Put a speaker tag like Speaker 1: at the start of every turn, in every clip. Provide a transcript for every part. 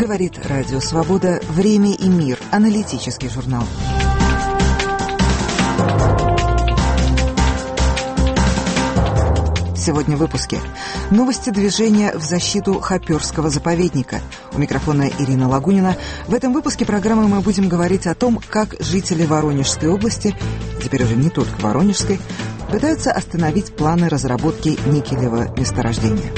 Speaker 1: Говорит Радио Свобода. Время и мир. Аналитический журнал. Сегодня в выпуске. Новости движения в защиту Хоперского заповедника. У микрофона Ирина Лагунина. В этом выпуске программы мы будем говорить о том, как жители Воронежской области, теперь уже не только Воронежской, пытаются остановить планы разработки никелевого месторождения.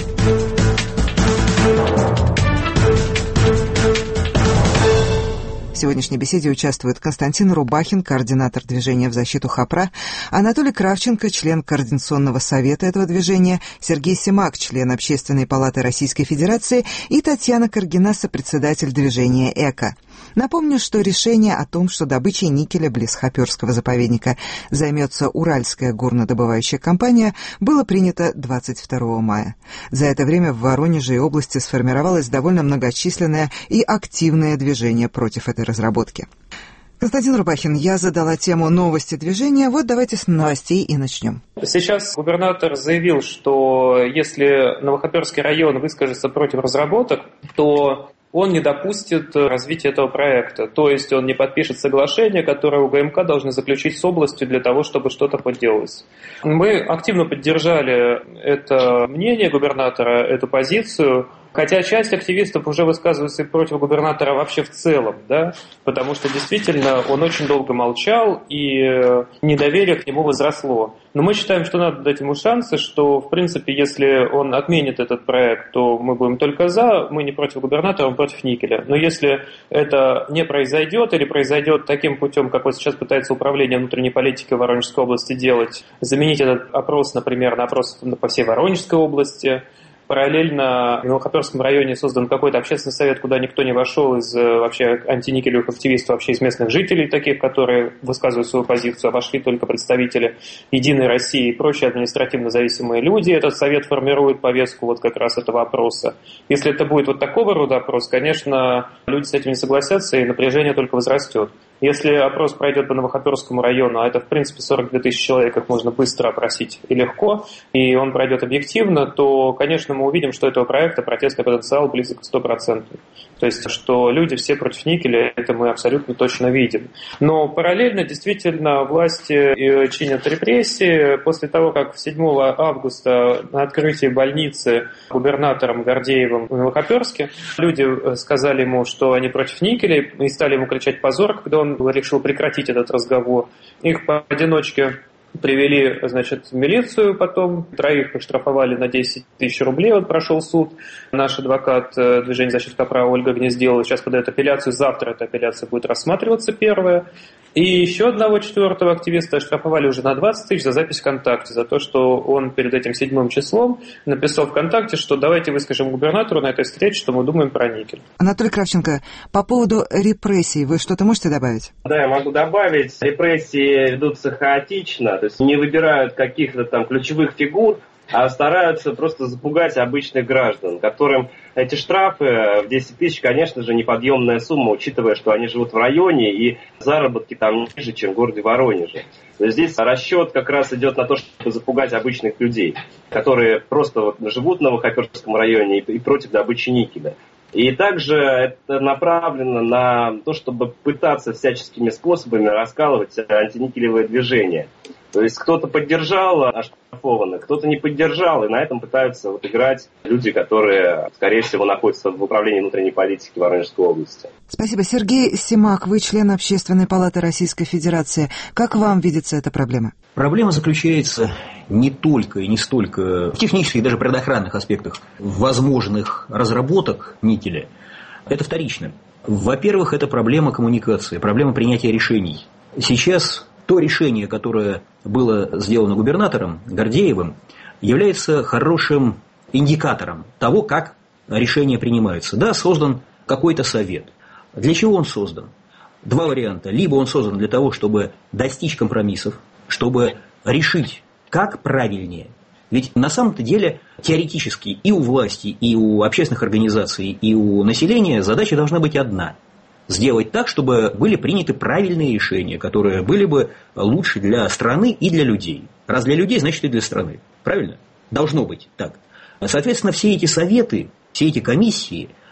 Speaker 1: В сегодняшней беседе участвуют Константин Рубахин, координатор движения в защиту Хопра, Анатолий Кравченко, член Координационного совета этого движения, Сергей Семак, член Общественной палаты Российской Федерации, и Татьяна Каргина, сопредседатель движения «Эко». Напомню, что решение о том, что добычей никеля близ Хоперского заповедника займется Уральская горнодобывающая компания, было принято 22 мая. За это время в Воронеже и области сформировалось довольно многочисленное и активное движение против этой разработки. Константин Рубахин, я задала тему новости движения. Вот давайте с новостей и начнем.
Speaker 2: Сейчас губернатор заявил, что если Новохоперский район выскажется против разработок, то он не допустит развития этого проекта. То есть он не подпишет соглашение, которое УГМК должны заключить с областью для того, чтобы что-то поделалось. Мы активно поддержали это мнение губернатора, эту позицию. Хотя часть активистов уже высказывается и против губернатора вообще в целом, да, потому что действительно он очень долго молчал, и недоверие к нему возросло. Но мы считаем, что надо дать ему шансы, что, в принципе, если он отменит этот проект, то мы будем только за, мы не против губернатора, мы против никеля. Но если это не произойдет или произойдет таким путем, как вот сейчас пытается управление внутренней политики Воронежской области делать, заменить этот опрос, например, на опрос по всей Воронежской области. Параллельно в Новохоперском районе создан какой-то общественный совет, куда никто не вошел из вообще антиникелевых активистов, вообще из местных жителей таких, которые высказывают свою позицию, а вошли только представители «Единой России» и прочие административно зависимые люди. Этот совет формирует повестку вот как раз этого опроса. Если это будет вот такого рода опрос, конечно, люди с этим не согласятся, и напряжение только возрастет. Если опрос пройдет по Новохоперскому району, а это, в принципе, 42 тысячи человек, их можно быстро опросить и легко, и он пройдет объективно, то, конечно, мы увидим, что у этого проекта протестный потенциал близок к 100%. То есть, что люди все против никеля, это мы абсолютно точно видим. Но параллельно, действительно, власти чинят репрессии. После того, как 7 августа на открытии больницы губернатором Гордеевым в Новохоперске люди сказали ему, что они против никеля, и стали ему кричать «позор», когда он решил прекратить этот разговор. Их поодиночке привели, значит, в милицию потом, 3 оштрафовали на 10 тысяч рублей, вот прошел суд. Наш адвокат движения защиты Хопра Ольга Гнездилова сейчас подает апелляцию, завтра эта апелляция будет рассматриваться, первая. И еще одного 4-го активиста оштрафовали уже на 20 тысяч за запись ВКонтакте, за то, что он перед этим 7 числом написал ВКонтакте, что давайте выскажем губернатору на этой встрече, что мы думаем про никель.
Speaker 1: Анатолий Кравченко, по поводу репрессий вы что-то можете добавить?
Speaker 3: Да, я могу добавить. Репрессии ведутся хаотично, то есть не выбирают каких-то там ключевых фигур, а стараются просто запугать обычных граждан, которым эти штрафы в 10 тысяч, конечно же, неподъемная сумма, учитывая, что они живут в районе и заработки там ниже, чем в городе Воронеже. То есть здесь расчет как раз идет на то, чтобы запугать обычных людей, которые просто вот живут в Новохоперском районе и против добычи никеля. И также это направлено на то, чтобы пытаться всяческими способами раскалывать антиникелевое движение. То есть кто-то поддержал оштрафованных, кто-то не поддержал, и на этом пытаются вот играть люди, которые, скорее всего, находятся в управлении внутренней политики Воронежской области.
Speaker 1: Спасибо. Сергей Семак, вы член Общественной палаты Российской Федерации. Как вам видится эта проблема?
Speaker 4: Проблема заключается не только и не столько в технических и даже предохранных аспектах возможных разработок никеля. Это вторично. Во-первых, это проблема коммуникации, проблема принятия решений. Сейчас то решение, которое было сделано губернатором Гордеевым, является хорошим индикатором того, как решения принимаются. Да, создан какой-то совет. Для чего он создан? 2 варианта. Либо он создан для того, чтобы достичь компромиссов, чтобы решить, как правильнее. Ведь на самом-то деле теоретически и у власти, и у общественных организаций, и у населения задача должна быть одна. Сделать так, чтобы были приняты правильные решения, которые были бы лучше для страны и для людей. Раз для людей, значит и для страны. Правильно? Должно быть так. Соответственно, все эти советы, все эти комиссии,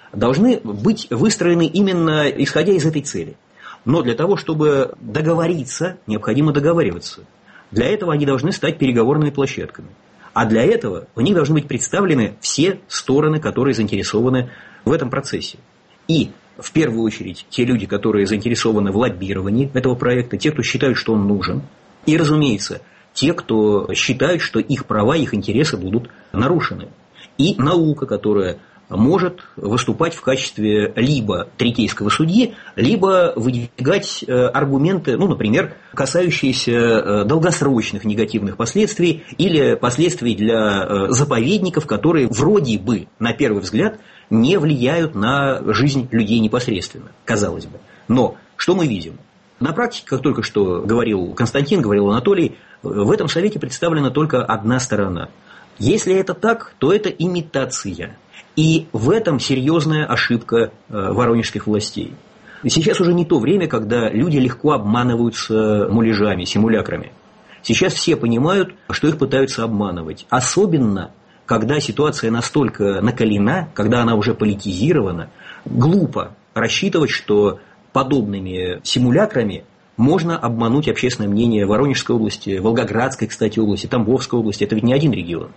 Speaker 4: должны быть выстроены именно исходя из этой цели. Но для того, чтобы договориться, необходимо договариваться. Для этого они должны стать переговорными площадками. А для этого в них должны быть представлены все стороны, которые заинтересованы в этом процессе. И в первую очередь те люди, которые заинтересованы в лоббировании этого проекта, те, кто считают, что он нужен. И, разумеется, те, кто считают, что их права, их интересы будут нарушены. И наука, которая может выступать в качестве либо третейского судьи, либо выдвигать аргументы, например, касающиеся долгосрочных негативных последствий или последствий для заповедников, которые вроде бы, на первый взгляд, не влияют на жизнь людей непосредственно, казалось бы. Но что мы видим? На практике, как только что говорил Константин, говорил Анатолий, в этом совете представлена только одна сторона. Если это так, то это имитация. И в этом серьезная ошибка воронежских властей. Сейчас уже не то время, когда люди легко обманываются муляжами, симулякрами. Сейчас все понимают, что их пытаются обманывать. Особенно, когда ситуация настолько накалена, когда она уже политизирована, глупо рассчитывать, что подобными симулякрами можно обмануть общественное мнение Воронежской области, Волгоградской, кстати, области, Тамбовской области. Это ведь не один регион.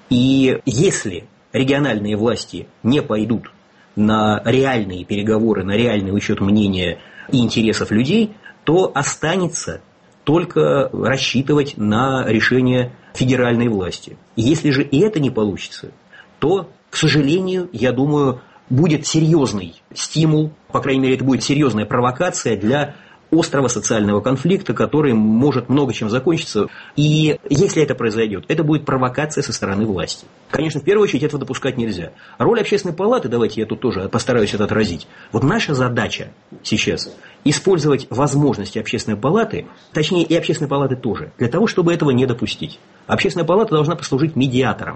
Speaker 4: И если региональные власти не пойдут на реальные переговоры, на реальный учет мнения и интересов людей, то останется только рассчитывать на решение федеральной власти. Если же и это не получится, то, к сожалению, я думаю, будет серьезный стимул, по крайней мере, это будет серьезная провокация для острого социального конфликта, который может много чем закончиться. И если это произойдет, это будет провокация со стороны власти. Конечно, в первую очередь этого допускать нельзя. Роль общественной палаты, давайте я тут тоже постараюсь это отразить. Вот наша задача сейчас использовать возможности общественной палаты, точнее и общественной палаты тоже, для того, чтобы этого не допустить. Общественная палата должна послужить медиатором.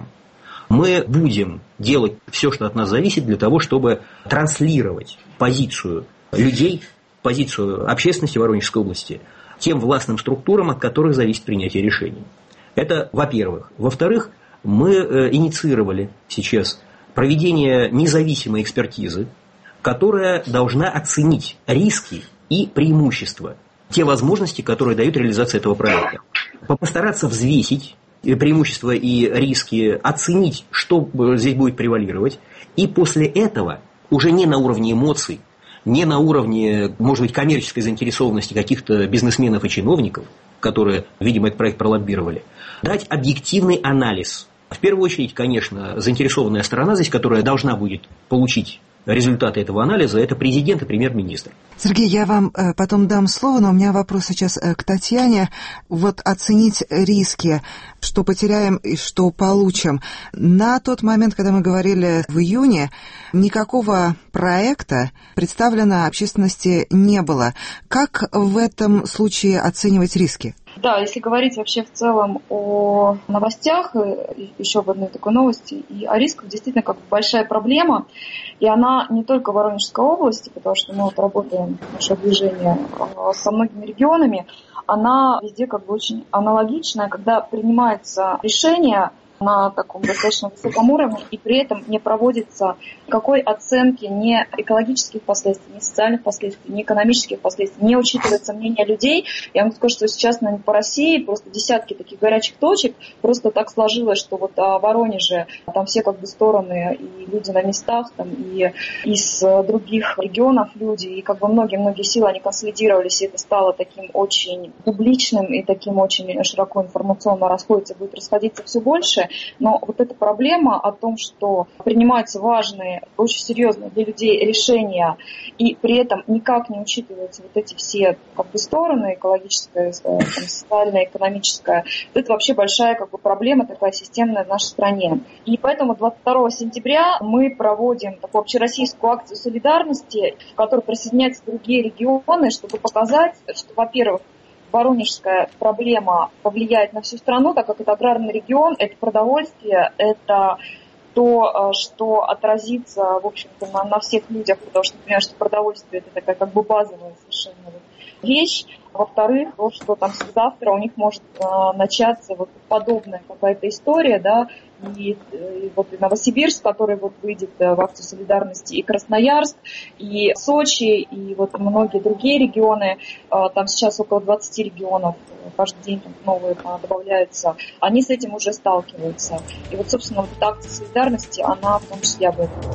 Speaker 4: Мы будем делать все, что от нас зависит, для того, чтобы транслировать позицию людей, позицию общественности Воронежской области тем властным структурам, от которых зависит принятие решений. Это во-первых. Во-вторых, мы инициировали сейчас проведение независимой экспертизы, которая должна оценить риски и преимущества, те возможности, которые дает реализация этого проекта. Постараться взвесить преимущества и риски, оценить, что здесь будет превалировать, и после этого уже не на уровне эмоций, не на уровне, может быть, коммерческой заинтересованности каких-то бизнесменов и чиновников, которые, видимо, этот проект пролоббировали, дать объективный анализ. В первую очередь, конечно, заинтересованная сторона здесь, которая должна будет получить результаты этого анализа, это президент и премьер-министр.
Speaker 1: Сергей, я вам потом дам слово, но у меня вопрос сейчас к Татьяне. Вот оценить риски, что потеряем и что получим. На тот момент, когда мы говорили в июне, никакого проекта представлено общественности не было. Как в этом случае оценивать риски?
Speaker 5: Да, если говорить вообще в целом о новостях, еще в одной такой новости, и о рисках, действительно, как бы большая проблема, и она не только в Воронежской области, потому что мы вот работаем, наше движение, со многими регионами, она везде как бы очень аналогичная, когда принимается решение на таком достаточно высоком уровне, и при этом не проводится никакой оценки ни экологических последствий, ни социальных последствий, ни экономических последствий, не учитывается мнение людей. Я могу сказать, что сейчас, наверное, по России просто десятки таких горячих точек, просто так сложилось, что вот в Воронеже там все как бы стороны, и люди на местах, там, и из других регионов люди, и как бы многие силы, они консолидировались, и это стало таким очень публичным и таким очень широко информационно расходится, будет расходиться все больше. Но вот эта проблема о том, что принимаются важные, очень серьезные для людей решения, и при этом никак не учитываются вот эти все как бы стороны, экологическая, социальная, экономическая, это вообще большая как бы проблема такая системная в нашей стране. И поэтому 22 сентября мы проводим такую общероссийскую акцию солидарности, в которой присоединяются другие регионы, чтобы показать, что, во-первых, воронежская проблема повлияет на всю страну, так как это аграрный регион, это продовольствие, это то, что отразится, в общем-то, на всех людях, потому что, понимаешь, что продовольствие – это такая как бы базовая совершенно вещь. Во-вторых, то, что там завтра у них может начаться вот подобная какая-то история, да, и вот и Новосибирск, который вот выйдет в акцию солидарности, и Красноярск, и Сочи, и вот многие другие регионы, там сейчас около 20 регионов, каждый день там новые добавляются, они с этим уже сталкиваются. И вот, собственно, вот эта акция солидарности, она в том числе об этом.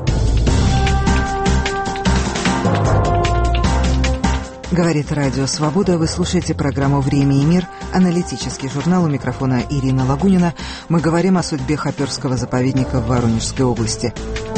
Speaker 1: Говорит Радио Свобода. Вы слушаете программу «Время и мир», аналитический журнал. У микрофона Ирина Лагунина. Мы говорим о судьбе Хоперского заповедника в Воронежской области.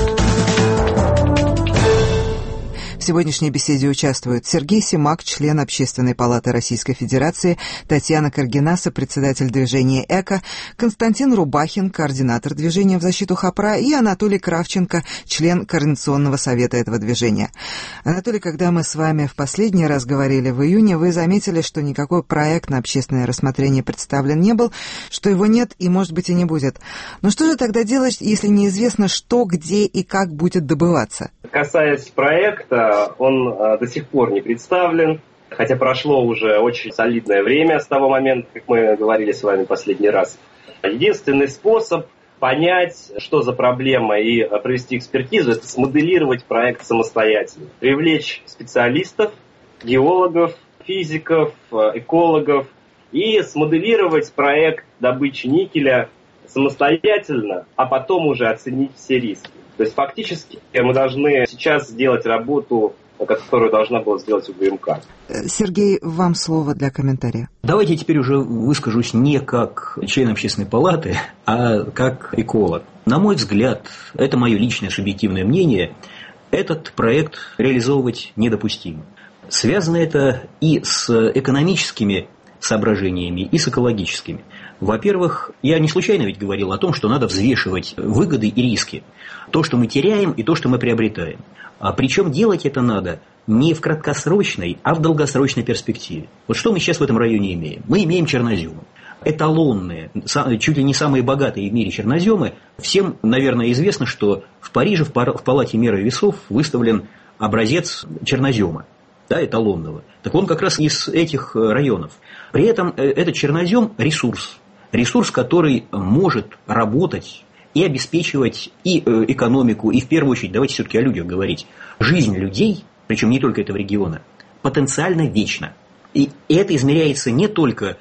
Speaker 1: В сегодняшней беседе участвуют Сергей Семак, член Общественной палаты Российской Федерации, Татьяна Каргина, сопредседатель движения «Эко», Константин Рубахин, координатор движения в защиту Хопра, и Анатолий Кравченко, член Координационного совета этого движения. Анатолий, когда мы с вами в последний раз говорили в июне, вы заметили, что никакой проект на общественное рассмотрение представлен не был, что его нет и, может быть, и не будет. Но что же тогда делать, если неизвестно, что, где и как будет добываться?
Speaker 3: Касаясь проекта, он до сих пор не представлен, хотя прошло уже очень солидное время с того момента, как мы говорили с вами последний раз. Единственный способ понять, что за проблема, и провести экспертизу, это смоделировать проект самостоятельно. Привлечь специалистов, геологов, физиков, экологов и смоделировать проект добычи никеля самостоятельно, а потом уже оценить все риски. То есть фактически мы должны сейчас сделать работу, которую должна была сделать УГМК.
Speaker 1: Сергей, вам слово для комментария.
Speaker 4: Давайте я теперь уже выскажусь не как член общественной палаты, а как эколог. На мой взгляд, это мое личное субъективное мнение, этот проект реализовывать недопустимо. Связано это и с экономическими соображениями, и с экологическими. Во-первых, я не случайно ведь говорил о том, что надо взвешивать выгоды и риски. То, что мы теряем, и то, что мы приобретаем. Причем делать это надо не в краткосрочной, а в долгосрочной перспективе. Вот что мы сейчас в этом районе имеем? Мы имеем черноземы. Эталонные, чуть ли не самые богатые в мире черноземы. Всем, наверное, известно, что в Париже в палате меры и весов выставлен образец чернозема, да, эталонного. Так он как раз из этих районов. При этом этот чернозем – ресурс. Ресурс, который может работать и обеспечивать и экономику, и в первую очередь, давайте все-таки о людях говорить, жизнь людей, причем не только этого региона, потенциально вечна. И это измеряется не только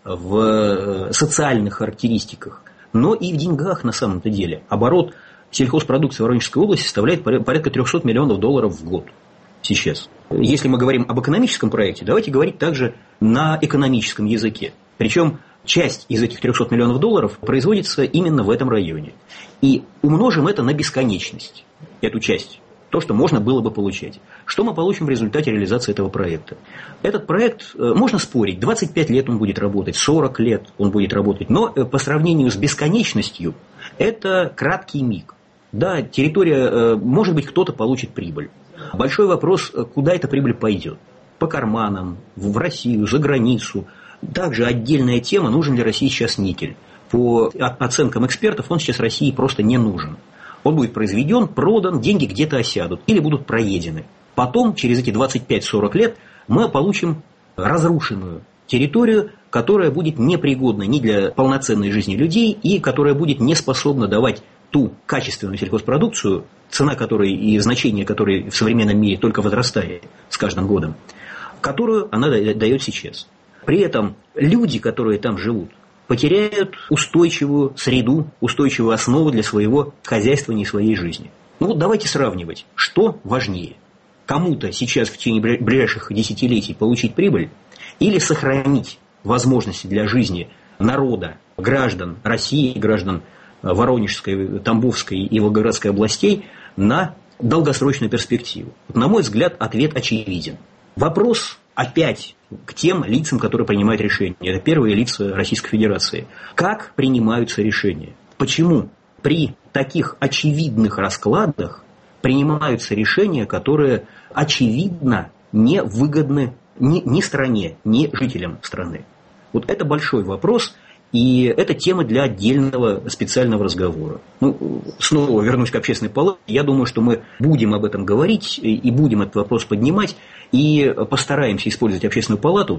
Speaker 4: в социальных характеристиках, но и в деньгах на самом-то деле. Оборот сельхозпродукции в Воронежской области составляет порядка $300 миллионов в год сейчас. Если мы говорим об экономическом проекте, давайте говорить также на экономическом языке. Причем часть из этих $300 миллионов производится именно в этом районе. И умножим это на бесконечность, эту часть, то, что можно было бы получать. Что мы получим в результате реализации этого проекта? Этот проект, можно спорить, 25 лет он будет работать, 40 лет он будет работать, но по сравнению с бесконечностью это краткий миг. Да, территория, может быть, кто-то получит прибыль. Большой вопрос, куда эта прибыль пойдет. По карманам, в Россию, за границу. Также отдельная тема, нужен ли России сейчас никель. По оценкам экспертов, он сейчас России просто не нужен. Он будет произведен, продан, деньги где-то осядут или будут проедены. Потом, через эти 25-40 лет, мы получим разрушенную территорию, которая будет непригодна ни для полноценной жизни людей и которая будет не способна давать ту качественную сельхозпродукцию, цена которой и значение которой в современном мире только возрастает с каждым годом, которую она дает сейчас. При этом люди, которые там живут, потеряют устойчивую среду, устойчивую основу для своего хозяйствования и своей жизни. Ну вот давайте сравнивать, что важнее. Кому-то сейчас в течение ближайших десятилетий получить прибыль или сохранить возможности для жизни народа, граждан России, граждан Воронежской, Тамбовской и Волгоградской областей на долгосрочную перспективу. Вот, на мой взгляд, ответ очевиден. Вопрос опять к тем лицам, которые принимают решения. Это первые лица Российской Федерации. Как принимаются решения? Почему при таких очевидных раскладах принимаются решения, которые очевидно не выгодны ни стране, ни жителям страны? Вот это большой вопрос. И это тема для отдельного специального разговора. Ну, снова вернусь к общественной палате. Я думаю, что мы будем об этом говорить и будем этот вопрос поднимать. И постараемся использовать общественную палату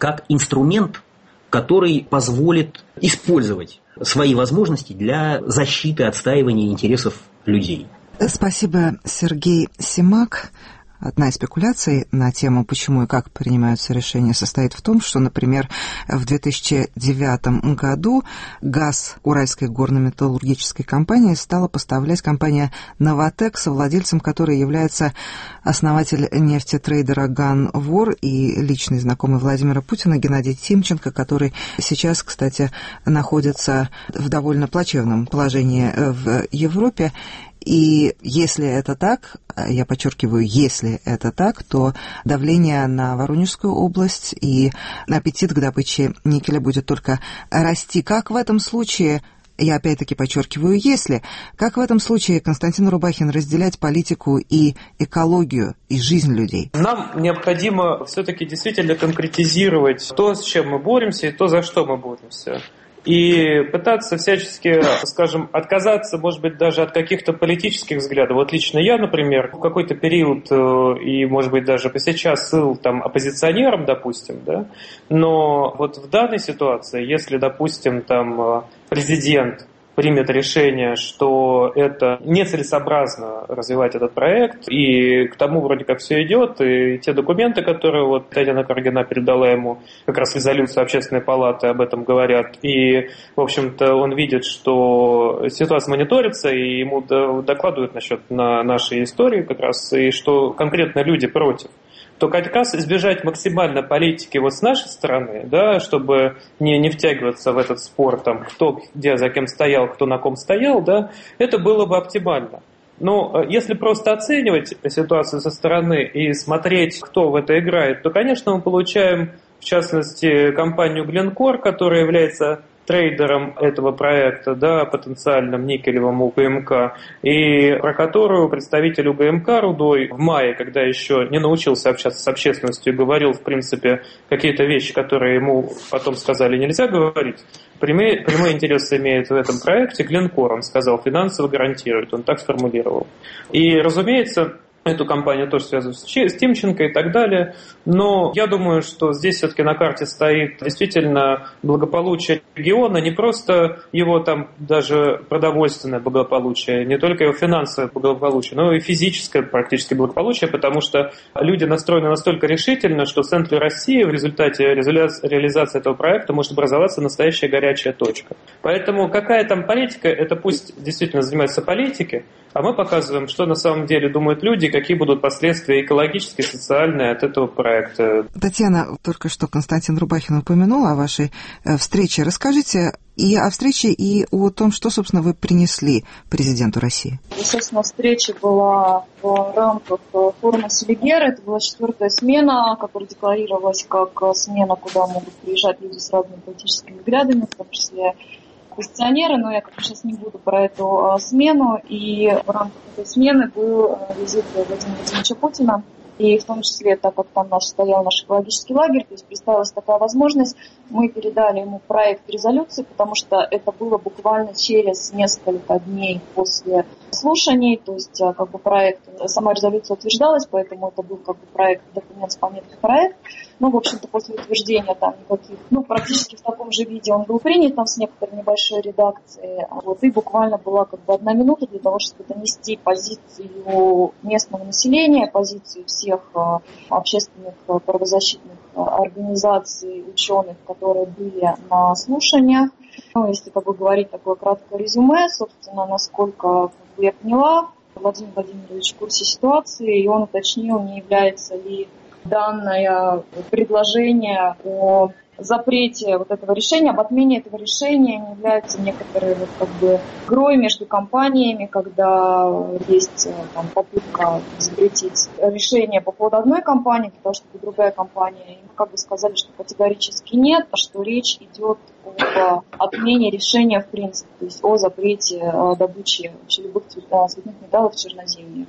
Speaker 4: как инструмент, который позволит использовать свои возможности для защиты, отстаивания интересов людей.
Speaker 1: Спасибо, Сергей Семак. Одна из спекуляций на тему, почему и как принимаются решения, состоит в том, что, например, в 2009 году газ Уральской горно-металлургической компании стала поставлять компания «Новатэк», совладельцем которой является основатель нефтетрейдера «Ганвор» и личный знакомый Владимира Путина Геннадий Тимченко, который сейчас, кстати, находится в довольно плачевном положении в Европе. И если это так, я подчеркиваю, если это так, то давление на Воронежскую область и аппетит к добыче никеля будет только расти. Как в этом случае, я опять-таки подчеркиваю, если, как в этом случае, Константин Рубахин, разделять политику и экологию, и жизнь людей?
Speaker 2: Нам необходимо все-таки действительно конкретизировать то, с чем мы боремся, и то, за что мы боремся. И пытаться всячески, скажем, отказаться, может быть, даже от каких-то политических взглядов. Вот лично я, например, в какой-то период, и, может быть, даже сейчас был там оппозиционером, допустим, да, но вот в данной ситуации, если, допустим, там президент примет решение, что это нецелесообразно развивать этот проект, и к тому вроде как все идет, и те документы, которые вот Татьяна Каргина передала ему, как раз резолюцию Общественной палаты об этом говорят, и, в общем-то, он видит, что ситуация мониторится, и ему докладывают насчет нашей истории как раз, и что конкретно люди против, то как раз избежать максимально политики вот с нашей стороны, да, чтобы не втягиваться в этот спор, там, кто где за кем стоял, кто на ком стоял, да, это было бы оптимально. Но если просто оценивать ситуацию со стороны и смотреть, кто в это играет, то, конечно, мы получаем, в частности, компанию Glencore, которая является трейдером этого проекта, да, потенциальным никелевым УГМК, и про которую представитель УГМК Рудой в мае, когда еще не научился общаться с общественностью, говорил, в принципе, какие-то вещи, которые ему потом сказали нельзя говорить, прямые интересы имеет в этом проекте Glencore, он сказал, финансово гарантирует, он так сформулировал. И, разумеется, эту компанию тоже связывают с Тимченко и так далее. Но я думаю, что здесь все-таки на карте стоит действительно благополучие региона, не просто его там даже продовольственное благополучие, не только его финансовое благополучие, но и физическое практически благополучие, потому что люди настроены настолько решительно, что в центре России в результате реализации этого проекта может образоваться настоящая горячая точка. Поэтому какая там политика, это пусть действительно занимаются политики, а мы показываем, что на самом деле думают люди, какие будут последствия экологические, социальные от этого проекта.
Speaker 1: Татьяна, только что Константин Рубахин упомянул о вашей встрече. Расскажите и о встрече, и о том, что, собственно, вы принесли президенту России.
Speaker 5: Естественно, встреча была в рамках форума Селигера. Это была 4-я смена, которая декларировалась как смена, куда могут приезжать люди с разными политическими взглядами, в том числе оппозиционеры, но я сейчас не буду про эту смену. И в рамках этой смены был визит Владимира Владимировича Путина. И в том числе, так как там стоял наш экологический лагерь, то есть представилась такая возможность, мы передали ему проект резолюции, потому что это было буквально через несколько дней после слушаний, то есть как бы проект, сама резолюция утверждалась, поэтому это был как бы проект, документ с пометкой проект. Но, в общем-то, после утверждения там никаких, практически в таком же виде он был принят, там с некоторой небольшой редакцией. И буквально была как бы 1 минута для того, чтобы донести позицию местного населения, позицию всех общественных правозащитных организаций, ученых, которые были на слушаниях. Если как бы говорить такое краткое резюме, собственно, насколько я поняла, Владимир Владимирович в курсе ситуации, и он уточнил, не является ли данное предложение о запрете вот этого решения, об отмене этого решения не является некоторой игрой между компаниями, когда есть там попытка запретить решение по поводу одной компании, для того, чтобы другая компания, им как бы сказали, что категорически нет, а что речь идет об отмене решения в принципе, то есть о запрете добычи любых цветных металлов в Черноземье.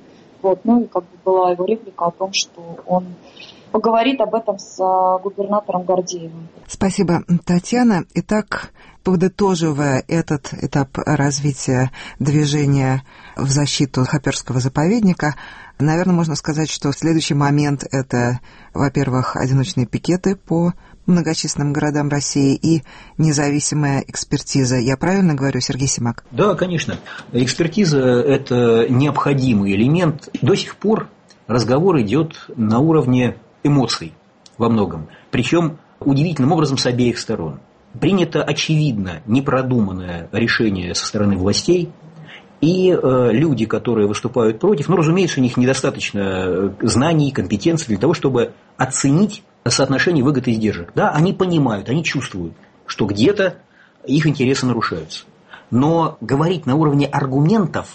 Speaker 5: И как бы была его реплика о том, что он поговорит об этом с губернатором Гордеевым.
Speaker 1: Спасибо, Татьяна. Итак, подытоживая этот этап развития движения в защиту Хоперского заповедника, наверное, можно сказать, что следующий момент – это, во-первых, одиночные пикеты по многочисленным городам России и независимая экспертиза. Я правильно говорю, Сергей Семак?
Speaker 4: Да, конечно. Экспертиза – это необходимый элемент. До сих пор разговор идет на уровне эмоций во многом. Причем удивительным образом с обеих сторон. Принято, очевидно, непродуманное решение со стороны властей, и люди, которые выступают против, разумеется, у них недостаточно знаний, компетенций для того, чтобы оценить соотношение выгод и издержек. Да, они понимают, они чувствуют, что где-то их интересы нарушаются. Но говорить на уровне аргументов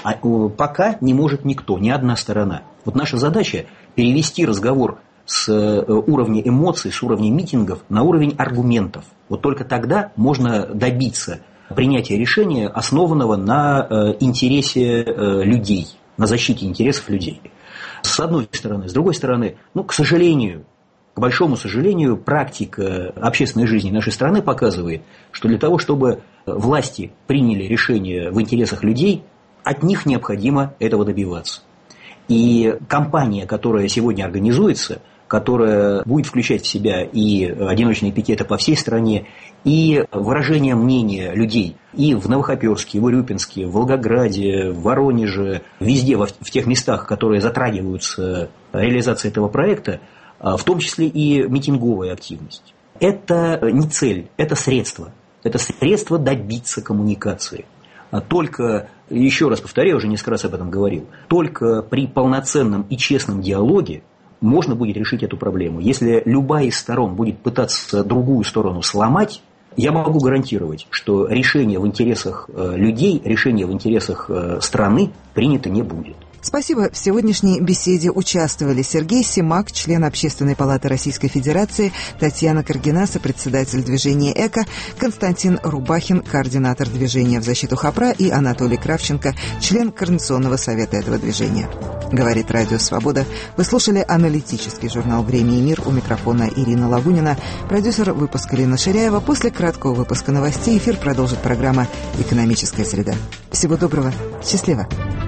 Speaker 4: пока не может никто, ни одна сторона. Вот наша задача – перевести разговор с уровня эмоций, с уровня митингов на уровень аргументов. Вот только тогда можно добиться принятия решения, основанного на интересе людей, на защите интересов людей. С одной стороны. С другой стороны, к сожалению, к большому сожалению, практика общественной жизни нашей страны показывает, что для того, чтобы власти приняли решение в интересах людей, от них необходимо этого добиваться. И кампания, которая сегодня организуется, которая будет включать в себя и одиночные пикеты по всей стране, и выражение мнения людей и в Новохоперске, в Урюпинске, в Волгограде, в Воронеже, везде, в тех местах, которые затрагиваются реализацией этого проекта, в том числе и митинговая активность. Это не цель, это средство. Это средство добиться коммуникации. Только, еще раз повторяю, я уже несколько раз об этом говорил, только при полноценном и честном диалоге можно будет решить эту проблему. Если любая из сторон будет пытаться другую сторону сломать, я могу гарантировать, что решение в интересах людей, решение в интересах страны принято не будет.
Speaker 1: Спасибо. В сегодняшней беседе участвовали Сергей Семак, член Общественной палаты Российской Федерации, Татьяна Каргина, сопредседатель движения «Эко», Константин Рубахин, координатор движения в защиту Хопра, и Анатолий Кравченко, член Координационного совета этого движения. Говорит Радио Свобода. Вы слушали аналитический журнал «Время и мир». У микрофона Ирина Лагунина, продюсер выпуска Лена Ширяева. После краткого выпуска новостей эфир продолжит программа «Экономическая среда». Всего доброго. Счастливо.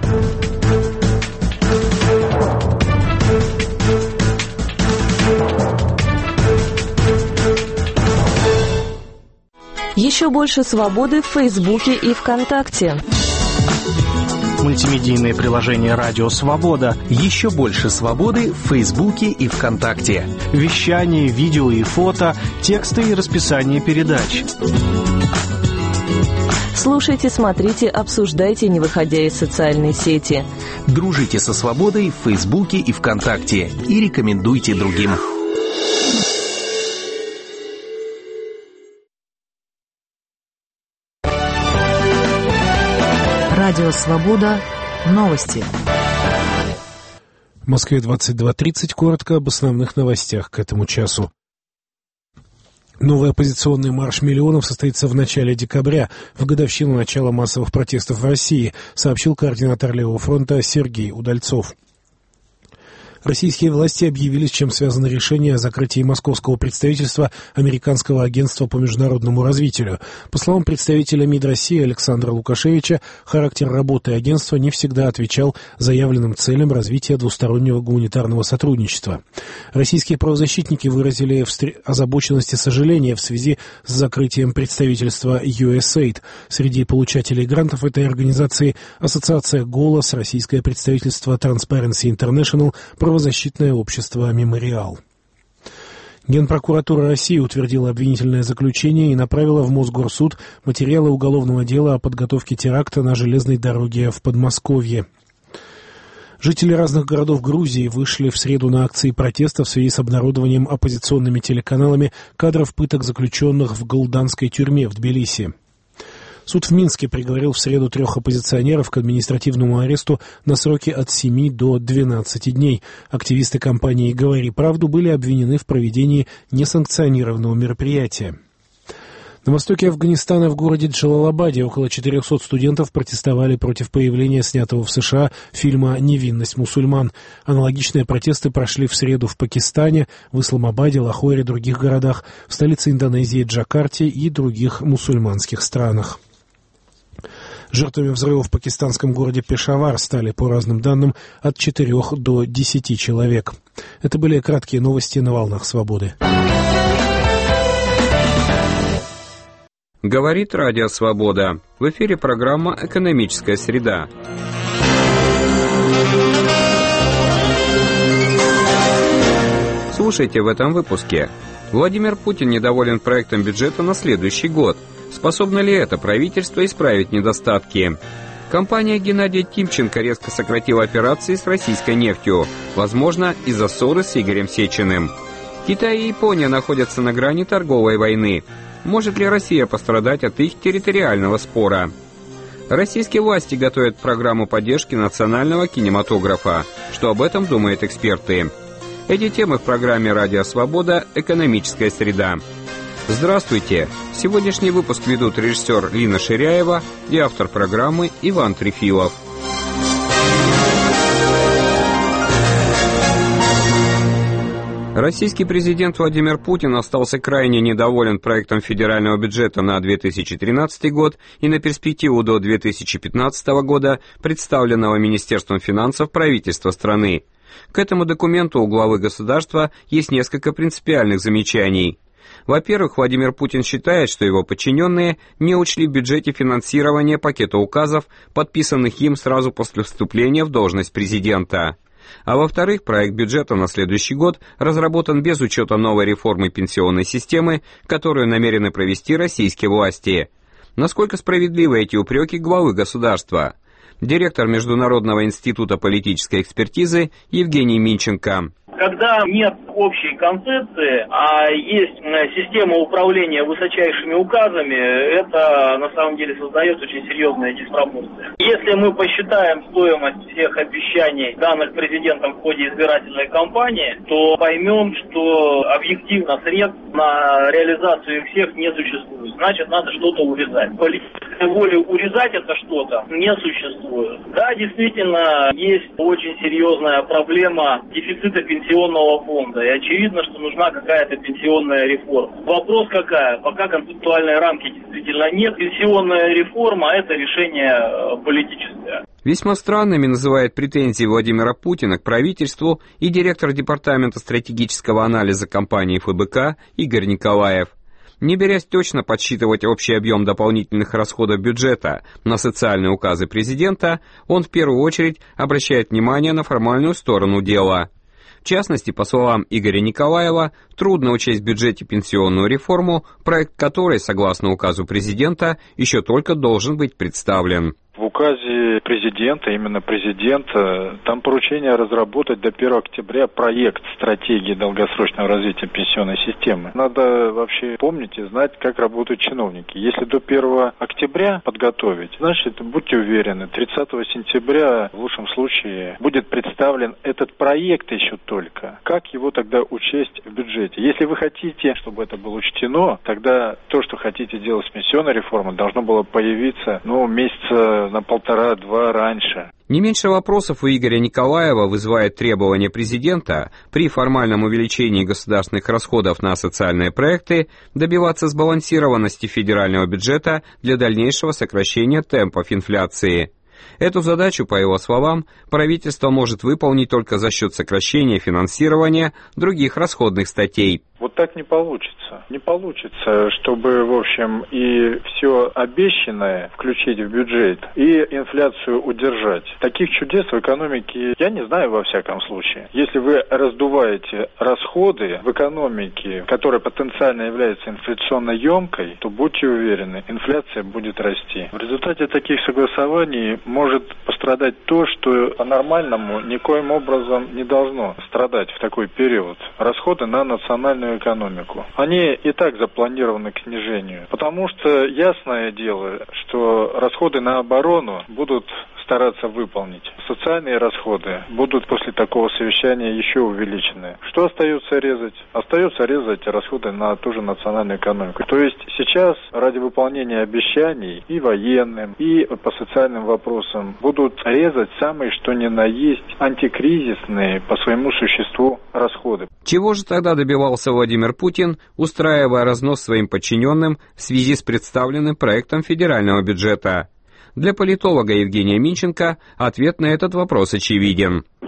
Speaker 6: Еще больше свободы в Фейсбуке и ВКонтакте.
Speaker 7: Мультимедийное приложение «Радио Свобода». Еще больше свободы в Фейсбуке и ВКонтакте. Вещание, видео и фото, тексты и расписание передач.
Speaker 6: Слушайте, смотрите, обсуждайте, не выходя из социальной сети.
Speaker 7: Дружите со свободой в Фейсбуке и ВКонтакте. И рекомендуйте другим.
Speaker 8: Радио «Свобода». Новости.
Speaker 9: В Москве 22:30. Коротко об основных новостях к этому часу. Новый оппозиционный марш миллионов состоится в начале декабря, в годовщину начала массовых протестов в России, сообщил координатор Левого фронта Сергей Удальцов. Российские власти объявили, с чем связано решение о закрытии московского представительства Американского агентства по международному развитию. По словам представителя МИД России Александра Лукашевича, характер работы агентства не всегда отвечал заявленным целям развития двустороннего гуманитарного сотрудничества. Российские правозащитники выразили озабоченность и сожаление в связи с закрытием представительства USAID. Среди получателей грантов этой организации Ассоциация «Голос», Российское представительство Transparency International, правозащитное общество «Мемориал». Генпрокуратура России утвердила обвинительное заключение и направила в Мосгорсуд материалы уголовного дела о подготовке теракта на железной дороге в Подмосковье. Жители разных городов Грузии вышли в среду на акции протеста в связи с обнародованием оппозиционными телеканалами кадров пыток заключенных в Голданской тюрьме в Тбилиси. Суд в Минске приговорил в среду 3 оппозиционеров к административному аресту на сроки от 7 до 12 дней. Активисты кампании «Говори правду» были обвинены в проведении несанкционированного мероприятия. На востоке Афганистана в городе Джалалабаде около 400 студентов протестовали против появления снятого в США фильма «Невинность мусульман». Аналогичные протесты прошли в среду в Пакистане, в Исламабаде, Лахоре, других городах, в столице Индонезии Джакарте и других мусульманских странах. Жертвами взрывов в пакистанском городе Пешавар стали, по разным данным, от 4 до 10 человек. Это были краткие новости на волнах свободы.
Speaker 10: Говорит Радио Свобода. В эфире программа «Экономическая среда». Слушайте в этом выпуске. Владимир Путин недоволен проектом бюджета на следующий год. Способно ли это правительство исправить недостатки? Компания Геннадия Тимченко резко сократила операции с российской нефтью. Возможно, из-за ссоры с Игорем Сечиным. Китай и Япония находятся на грани торговой войны. Может ли Россия пострадать от их территориального спора? Российские власти готовят программу поддержки национального кинематографа. Что об этом думают эксперты? Эти темы в программе «Радио Свобода. Экономическая среда». Здравствуйте! Сегодняшний выпуск ведут режиссер Лина Ширяева и автор программы Иван Трефилов. Российский президент Владимир Путин остался крайне недоволен проектом федерального бюджета на 2013 год и на перспективу до 2015 года, представленного Министерством финансов правительства страны. К этому документу у главы государства есть несколько принципиальных замечаний. Во-первых, Владимир Путин считает, что его подчиненные не учли в бюджете финансирование пакета указов, подписанных им сразу после вступления в должность президента. А во-вторых, проект бюджета на следующий год разработан без учета новой реформы пенсионной системы, которую намерены провести российские власти. Насколько справедливы эти упреки главы государства? Директор Международного института политической экспертизы Евгений Минченко.
Speaker 11: Когда нет общей концепции, а есть система управления высочайшими указами, это на самом деле создает очень серьезные диспропорции. Если мы посчитаем стоимость всех обещаний, данных президентом в ходе избирательной кампании, то поймем, что объективно средств на реализацию их всех не существует. Значит, надо что-то урезать. Политической воли урезать это что-то не существует. Да, действительно, есть очень серьезная проблема дефицита пенсионного фонда. И очевидно, что нужна какая-то пенсионная реформа. Вопрос какая? Пока концептуальной рамки действительно нет. Пенсионная реформа – это решение политическое.
Speaker 10: Весьма странными называет претензии Владимира Путина к правительству и директор Департамента стратегического анализа компании ФБК Игорь Николаев. Не берясь точно подсчитывать общий объем дополнительных расходов бюджета на социальные указы президента, он в первую очередь обращает внимание на формальную сторону дела. В частности, по словам Игоря Николаева, трудно учесть в бюджете пенсионную реформу, проект которой, согласно указу президента, еще только должен быть представлен.
Speaker 12: В указе президента, именно президента, там поручение разработать до 1 октября проект стратегии долгосрочного развития пенсионной системы. Надо вообще помнить и знать, как работают чиновники. Если до 1 октября подготовить, значит, будьте уверены, 30 сентября в лучшем случае будет представлен этот проект еще только. Как его тогда учесть в бюджете? Если вы хотите, чтобы это было учтено, тогда то, что хотите делать с пенсионной реформой, должно было появиться, месяца на 1,5-2 раньше.
Speaker 10: Не меньше вопросов у Игоря Николаева вызывает требование президента при формальном увеличении государственных расходов на социальные проекты добиваться сбалансированности федерального бюджета для дальнейшего сокращения темпов инфляции. Эту задачу, по его словам, правительство может выполнить только за счет сокращения финансирования других расходных статей.
Speaker 12: Вот так не получится. Не получится, чтобы, в общем, и все обещанное включить в бюджет, и инфляцию удержать. Таких чудес в экономике я не знаю во всяком случае. Если вы раздуваете расходы в экономике, которая потенциально является инфляционно емкой, то будьте уверены, инфляция будет расти. В результате таких согласований может пострадать то, что по-нормальному никоим образом не должно страдать в такой период. Расходы на национальную экономику. Они и так запланированы к снижению. Потому что ясное дело, что расходы на оборону будут стараться выполнить. Социальные расходы будут после такого совещания еще увеличены. Что остается резать? Остается резать расходы на ту же национальную экономику. То есть сейчас ради выполнения обещаний и военным, и по социальным вопросам будут резать самые что ни на есть антикризисные по своему существу расходы.
Speaker 10: Чего же тогда добивался Владимир Путин, устраивая разнос своим подчиненным в связи с представленным проектом федерального бюджета? Для политолога Евгения Минченко ответ на этот вопрос очевиден.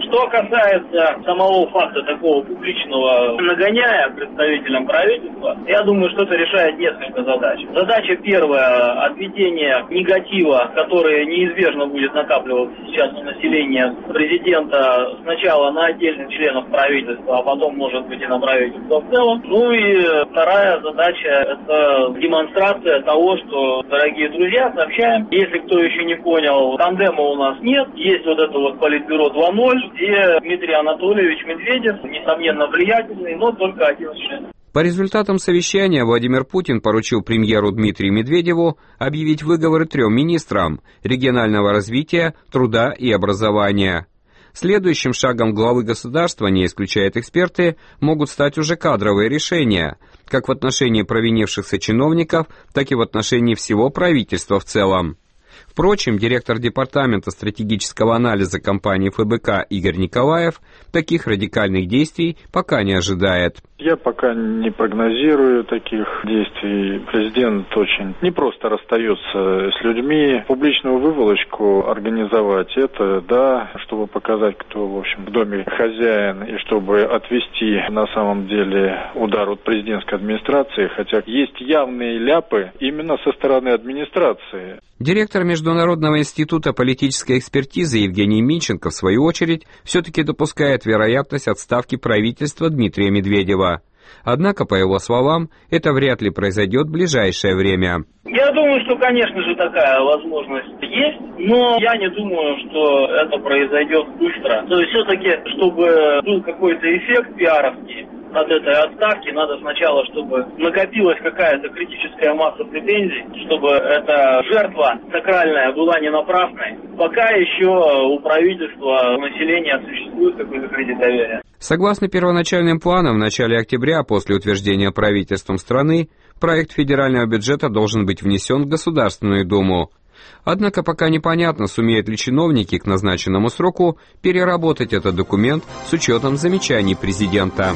Speaker 11: Что касается самого факта такого публичного нагоняя представителям правительства, я думаю, что это решает несколько задач. Задача первая – отведение негатива, который неизбежно будет накапливаться сейчас у населения президента сначала на отдельных членов правительства, а потом, может быть, и на правительство в целом. Ну и вторая задача – это демонстрация того, что, дорогие друзья, сообщаем, если кто еще не понял, тандема у нас нет, есть вот это вот Политбюро 2.0, где Дмитрий Анатольевич Медведев, несомненно, влиятельный, но только один член.
Speaker 10: По результатам совещания Владимир Путин поручил премьеру Дмитрию Медведеву объявить выговоры 3 министрам – регионального развития, труда и образования. Следующим шагом главы государства, не исключают эксперты, могут стать уже кадровые решения, как в отношении провинившихся чиновников, так и в отношении всего правительства в целом. Впрочем, директор департамента стратегического анализа компании ФБК Игорь Николаев таких радикальных действий пока не ожидает.
Speaker 12: Я пока не прогнозирую таких действий. Президент очень непросто расстается с людьми. Публичную выволочку организовать, это да, чтобы показать, кто, в общем, в доме хозяин, и чтобы отвести на самом деле удар от президентской администрации, хотя есть явные ляпы именно со стороны администрации.
Speaker 10: Директор Международного института политической экспертизы Евгений Минченко, в свою очередь, все-таки допускает вероятность отставки правительства Дмитрия Медведева. Однако, по его словам, это вряд ли произойдет в ближайшее время.
Speaker 11: Я думаю, что, конечно же, такая возможность есть, но я не думаю, что это произойдет быстро. То есть все-таки, чтобы был какой-то эффект пиаровский от этой отставки, надо сначала, чтобы накопилась какая-то критическая масса претензий, чтобы эта жертва сакральная была не напрасной. Пока еще у правительства, у населения существует какое-то кредитоверие.
Speaker 10: Согласно первоначальным планам, в начале октября, после утверждения правительством страны, проект федерального бюджета должен быть внесен в Государственную Думу. Однако пока непонятно, сумеют ли чиновники к назначенному сроку переработать этот документ с учетом замечаний президента.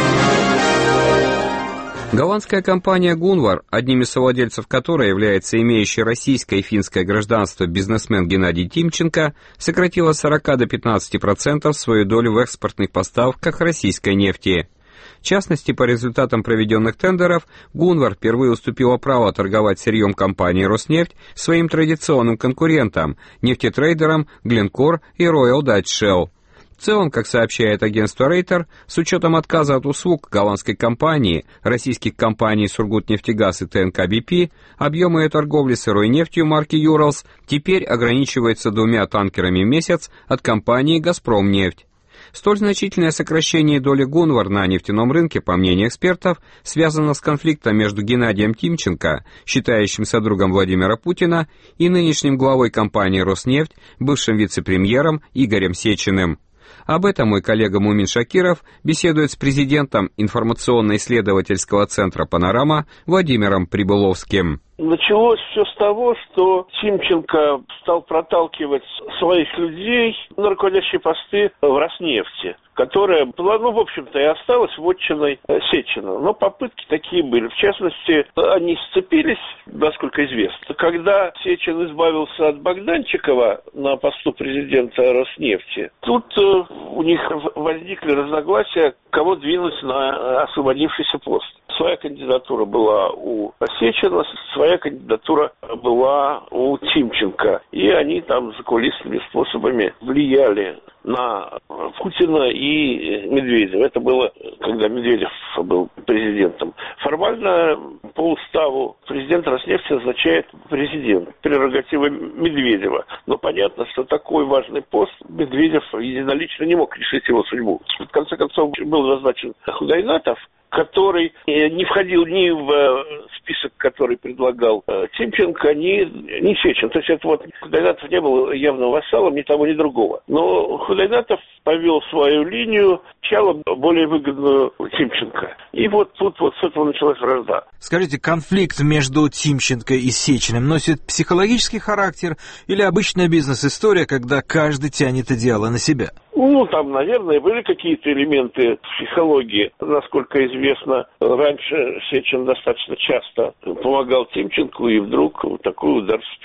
Speaker 10: Голландская компания Gunvor, одним из совладельцев которой является имеющий российское и финское гражданство бизнесмен Геннадий Тимченко, сократила с 40 до 15% свою долю в экспортных поставках российской нефти. В частности, по результатам проведенных тендеров, Gunvor впервые уступила право торговать сырьем компании «Роснефть» своим традиционным конкурентам – нефтетрейдерам Glencore и Royal Dutch Shell. В целом, как сообщает агентство Рейтер, с учетом отказа от услуг голландской компании, российских компаний «Сургутнефтегаз» и ТНК-БП, объемы ее торговли сырой нефтью марки «Юралс» теперь ограничиваются 2 танкерами в месяц от компании «Газпромнефть». Столь значительное сокращение доли Gunvor на нефтяном рынке, по мнению экспертов, связано с конфликтом между Геннадием Тимченко, считающимся другом Владимира Путина, и нынешним главой компании «Роснефть», бывшим вице-премьером Игорем Сечиным. Об этом мой коллега Мумин Шакиров беседует с президентом информационно-исследовательского центра «Панорама» Владимиром Прибыловским.
Speaker 13: Началось все с того, что Тимченко стал проталкивать своих людей на руководящие посты в Роснефти, которая была, в общем-то, и осталась вотчиной Сечина. Но попытки такие были. В частности, они сцепились, насколько известно. Когда Сечин избавился от Богданчикова на посту президента Роснефти, тут у них возникли разногласия, кого двинуть на освободившийся пост. Своя кандидатура была у Сечина, своя кандидатура была у Тимченко. И они там закулисными способами влияли на Путина и Медведева. Это было, когда Медведев был президентом. Формально по уставу президент Роснефти назначает президент, прерогатива Медведева. Но понятно, что такой важный пост Медведев единолично не мог решить его судьбу. В конце концов, был назначен Худайнатов, который не входил ни в список, который предлагал Тимченко, ни Сечин. То есть это вот Худайнатов не был явным вассалом ни того, ни другого. Но Худайнатов повел свою линию, сначала более выгодную Тимченко. И вот тут вот с этого началась вражда.
Speaker 14: Скажите, конфликт между Тимченко и Сечиным носит психологический характер или обычная бизнес-история, когда каждый тянет идеалы на себя?
Speaker 13: Там, наверное, были какие-то элементы психологии. Насколько известно, раньше Сечин достаточно часто помогал Тимченко, и вдруг такой удар в спину.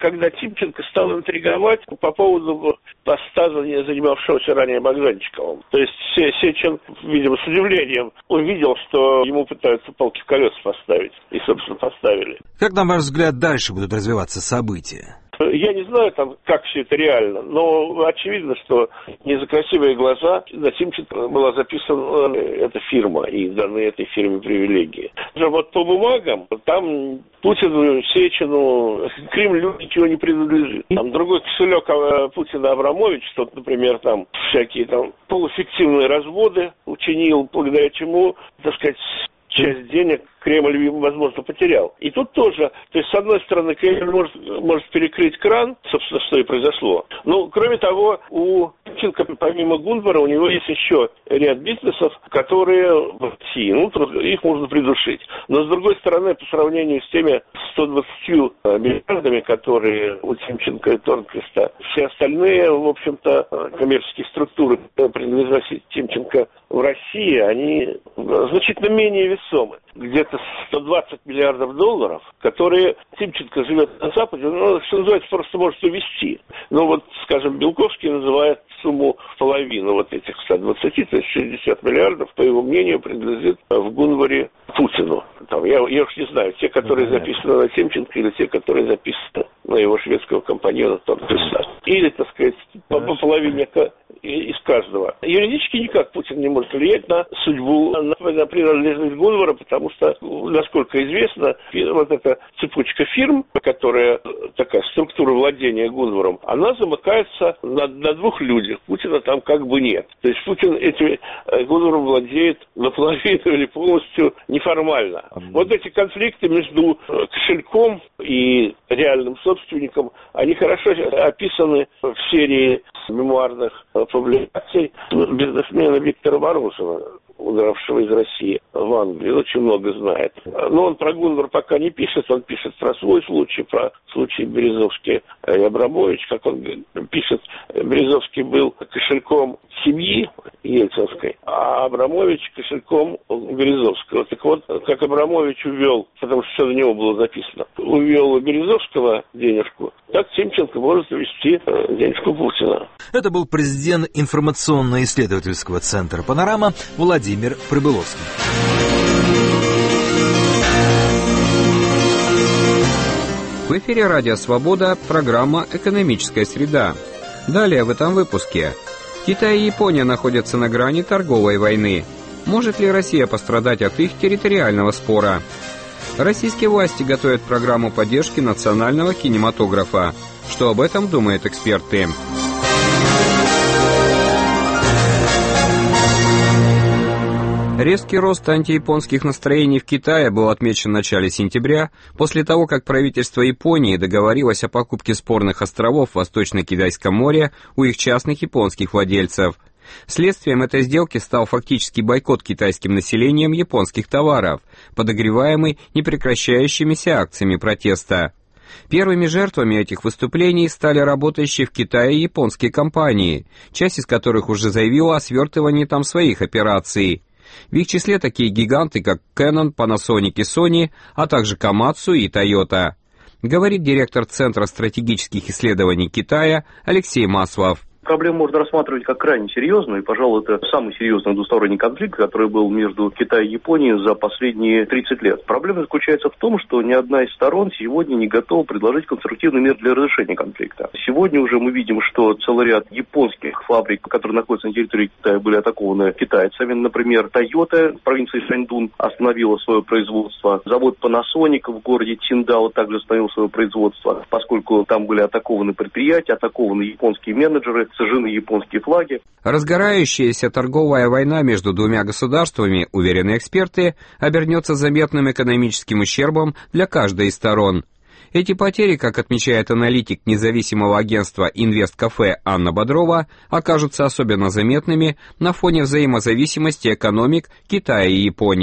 Speaker 13: когда Тимченко стал интриговать по поводу поста, занимавшегося ранее Богданчиковым. То есть Сечин, видимо, с удивлением увидел, что ему пытаются палки в колеса поставить. И, собственно, поставили.
Speaker 14: Как, на ваш взгляд, дальше будут развиваться события?
Speaker 13: Я не знаю, там, как все это реально, но очевидно, что не за красивые глаза на Тимченко была записана эта фирма и даны этой фирме привилегии. Вот по бумагам там Путину, Сечину, Кремлю ничего не принадлежит. Там другой кошелек Путина Абрамович, тот, например, там всякие там полуфиктивные разводы учинил, благодаря чему, так сказать, часть денег Кремль, возможно, потерял. И тут тоже, то есть, с одной стороны, Кремль может перекрыть кран, собственно, что и произошло. Но, кроме того, у Тимченко, помимо Гунвара, у него есть еще ряд бизнесов, которые в России, их можно придушить. Но, с другой стороны, по сравнению с теми 120 миллиардами, которые у Тимченко и Торнквиста, все остальные, в общем-то, коммерческие структуры, принадлежащие Тимченко в России, они значительно менее весомы. Где-то 120 миллиардов долларов, которые Тимченко живет на Западе, что называется, просто может увезти. Скажем, Белковский называет сумму в половину вот этих 120, то есть 60 миллиардов, по его мнению, принадлежит в Гунваре Путину. Я уж не знаю, те, которые записаны на Тимченко, или те, которые записаны на его шведского компаньона Торнквиста. Или, так сказать, по половине из каждого. Юридически никак Путин не может влиять на судьбу, на принадлежность Гунвара, потому что, насколько известно, вот эта цепочка фирм, которая такая структура владения Гунваром, она замыкается на двух людях. Путина там как бы нет. То есть Путин этим Гунваром владеет наполовину или полностью неформально. Вот эти конфликты между кошельком и реальным собственником, они хорошо описаны в серии мемуарных публикаций бизнесмена Виктора Морозова, удравшего из России в Англию, очень много знает. Но он про Гунвар пока не пишет, он пишет про свой случай, про случай Березовский и Абрамович, как он пишет, Березовский был кошельком семьи ельцинской, а Абрамович кошельком Березовского. Так вот, как Абрамович увел, потому что все на него было записано, увел у Березовского денежку, так Тимченко может увести денежку Путина.
Speaker 14: Это был президент информационно-исследовательского центра «Панорама» Владимир Прибыловский.
Speaker 10: В эфире «Радио Свобода», программа «Экономическая среда». Далее в этом выпуске. Китай и Япония находятся на грани торговой войны. Может ли Россия пострадать от их территориального спора? Российские власти готовят программу поддержки национального кинематографа. Что об этом думают эксперты? Резкий рост антияпонских настроений в Китае был отмечен в начале сентября, после того, как правительство Японии договорилось о покупке спорных островов в Восточно-Китайском море у их частных японских владельцев. Следствием этой сделки стал фактический бойкот китайским населением японских товаров, подогреваемый непрекращающимися акциями протеста. Первыми жертвами этих выступлений стали работающие в Китае японские компании, часть из которых уже заявила о свертывании там своих операций. В их числе такие гиганты, как Canon, Panasonic и Sony, а также Komatsu и Toyota, говорит директор Центра стратегических исследований Китая Алексей Маслов.
Speaker 15: Проблему можно рассматривать как крайне серьезную, и, пожалуй, это самый серьезный двусторонний конфликт, который был между Китаем и Японией за последние 30 лет. Проблема заключается в том, что ни одна из сторон сегодня не готова предложить конструктивный мер для разрешения конфликта. Сегодня уже мы видим, что целый ряд японских фабрик, которые находятся на территории Китая, были атакованы китайцами. Например, Toyota в провинции Шаньдун остановила свое производство. Завод Panasonic в городе Циндао также остановил свое производство, поскольку там были атакованы предприятия, атакованы японские менеджеры, сожжены японские флаги.
Speaker 10: Разгорающаяся торговая война между двумя государствами, уверены эксперты, обернется заметным экономическим ущербом для каждой из сторон. Эти потери, как отмечает аналитик независимого агентства «Инвесткафе» Анна Бодрова, окажутся особенно заметными на фоне взаимозависимости экономик Китая и Японии.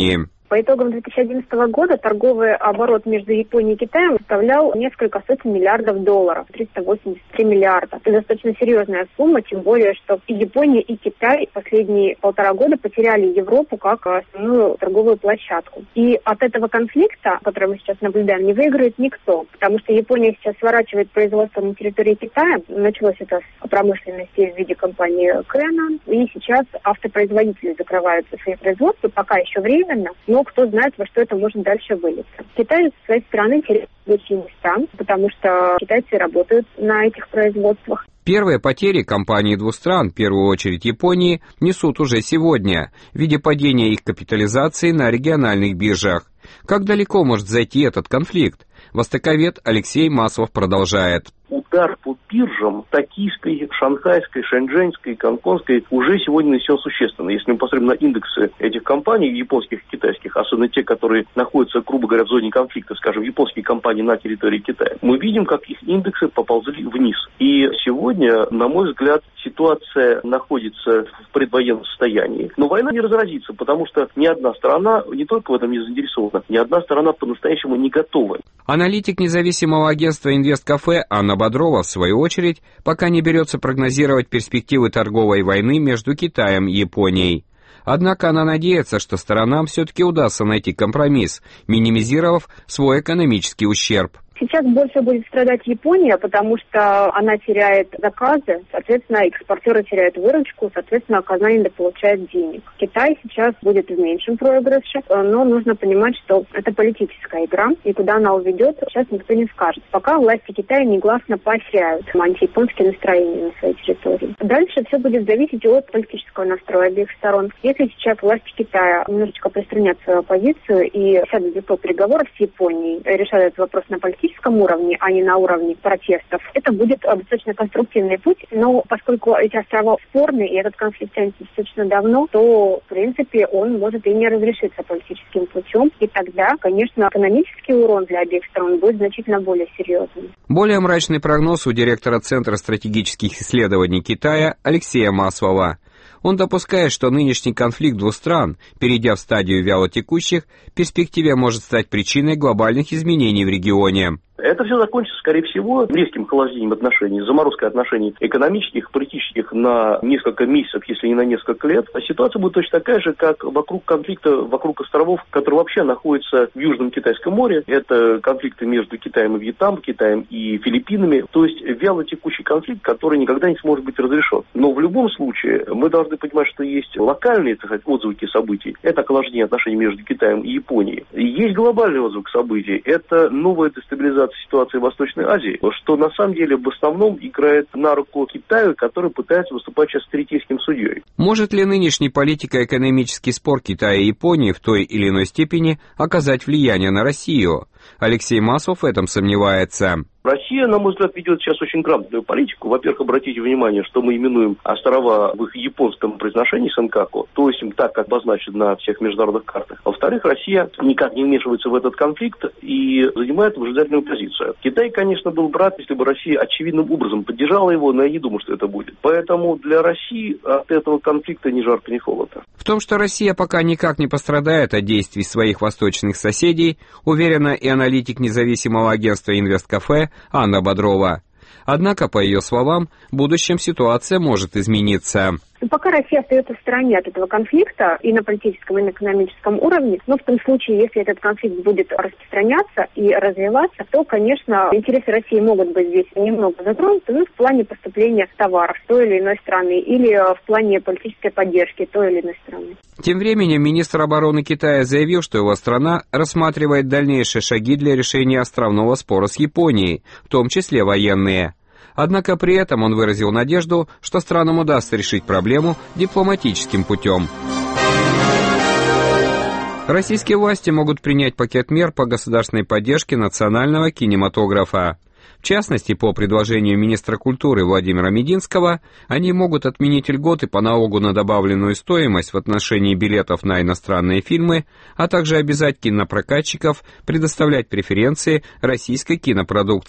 Speaker 16: По итогам 2011 года торговый оборот между Японией и Китаем составлял несколько сотен миллиардов долларов, 383 миллиарда. Это достаточно серьезная сумма, тем более, что и Япония, и Китай последние 1,5 года потеряли Европу как основную торговую площадку. И от этого конфликта, который мы сейчас наблюдаем, не выиграет никто, потому что Япония сейчас сворачивает производство на территории Китая. Началось это с промышленности в виде компании Canon, и сейчас автопроизводители закрывают свои производства, пока еще временно, но кто знает, во что это может дальше вылиться. Китай со своей стороны теряет рабочие места, потому что китайцы работают на этих производствах.
Speaker 10: Первые потери компании двух стран, в первую очередь Японии, несут уже сегодня в виде падения их капитализации на региональных биржах. Как далеко может зайти этот конфликт? Востоковед Алексей Маслов продолжает.
Speaker 15: Удар по биржам токийской, шанхайской, шэньчжэньской, гонконгской уже сегодня нанесен существенно. Если мы посмотрим на индексы этих компаний, японских и китайских, особенно те, которые находятся, грубо говоря, в зоне конфликта, скажем, японские компании на территории Китая, мы видим, как их индексы поползли вниз. И сегодня, на мой взгляд, ситуация находится в предвоенном состоянии. Но война не разразится, потому что ни одна сторона не только в этом не заинтересована, ни одна сторона по-настоящему не готова.
Speaker 10: Аналитик независимого агентства «Инвесткафе» Анна Бодрова, в свою очередь, пока не берется прогнозировать перспективы торговой войны между Китаем и Японией. Однако она надеется, что сторонам все-таки удастся найти компромисс, минимизировав свой экономический ущерб.
Speaker 16: Сейчас больше будет страдать Япония, потому что она теряет заказы, соответственно, экспортеры теряют выручку, соответственно, казна недополучает денег. Китай сейчас будет в меньшем проигрыше, но нужно понимать, что это политическая игра, и куда она уведет, сейчас никто не скажет. Пока власти Китая негласно поощряют антияпонские настроения на своей территории. Дальше все будет зависеть от политического настроя обеих сторон. Если сейчас власти Китая немножечко приструнят свою позицию и сядут за стол переговоров с Японией, решают этот вопрос на политическом уровне, а не на уровне протестов, это будет достаточно конструктивный путь, но поскольку эти острова спорные и этот конфликт тянется достаточно давно, то, в принципе, он может и не разрешиться политическим путем, и тогда, конечно, экономический урон для обеих сторон будет значительно более серьезным.
Speaker 10: Более мрачный прогноз у директора Центра стратегических исследований Китая Алексея Маслова. Он допускает, что нынешний конфликт двух стран, перейдя в стадию вялотекущих, в перспективе может стать причиной глобальных изменений в регионе.
Speaker 15: Это все закончится, скорее всего, резким охлаждением отношений, заморозкой отношений экономических, политических на несколько месяцев, если не на несколько лет. А ситуация будет точно такая же, как вокруг конфликта, вокруг островов, которые вообще находятся в Южном Китайском море. Это конфликты между Китаем и Вьетнамом, Китаем и Филиппинами. То есть вялотекущий конфликт, который никогда не сможет быть разрешен. Но в любом случае мы должны понимать, что есть локальные, так сказать, отзвуки событий. Это охлаждение отношений между Китаем и Японией. И есть глобальный отзвук событий. Это новая дестабилизация ситуации в Восточной Азии, что на самом деле в основном играет на руку Китаю, который пытается выступать сейчас третейским судьей.
Speaker 10: Может ли нынешний политико-экономический спор Китая и Японии в той или иной степени оказать влияние на Россию? Алексей Маслов в этом сомневается.
Speaker 15: Россия, на мой взгляд, ведет сейчас очень грамотную политику. Во-первых, обратите внимание, что мы именуем острова в их японском произношении Сенкаку, то есть так, как обозначено на всех международных картах. Во-вторых, Россия никак не вмешивается в этот конфликт и занимает выжидательную позицию. Китай, конечно, был бы рад, если бы Россия очевидным образом поддержала его, но я не думаю, что это будет. Поэтому для России от этого конфликта ни жарко, ни холодно.
Speaker 10: В том, что Россия пока никак не пострадает от действий своих восточных соседей, уверена и аналитик независимого агентства «Инвесткафе» Анна Бодрова. Однако, по ее словам, в будущем ситуация может измениться.
Speaker 16: Пока Россия остается в стороне от этого конфликта и на политическом, и на экономическом уровне, но в том случае, если этот конфликт будет распространяться и развиваться, то, конечно, интересы России могут быть здесь немного затронуты, в плане поступления товаров той или иной страны или в плане политической поддержки той или иной страны.
Speaker 10: Тем временем министр обороны Китая заявил, что его страна рассматривает дальнейшие шаги для решения островного спора с Японией, в том числе военные. Однако при этом он выразил надежду, что странам удастся решить проблему дипломатическим путем. Российские власти могут принять пакет мер по государственной поддержке национального кинематографа. В частности, по предложению министра культуры Владимира Мединского, они могут отменить льготы по налогу на добавленную стоимость в отношении билетов на иностранные фильмы, а также обязать кинопрокатчиков предоставлять преференции российской кинопродукции.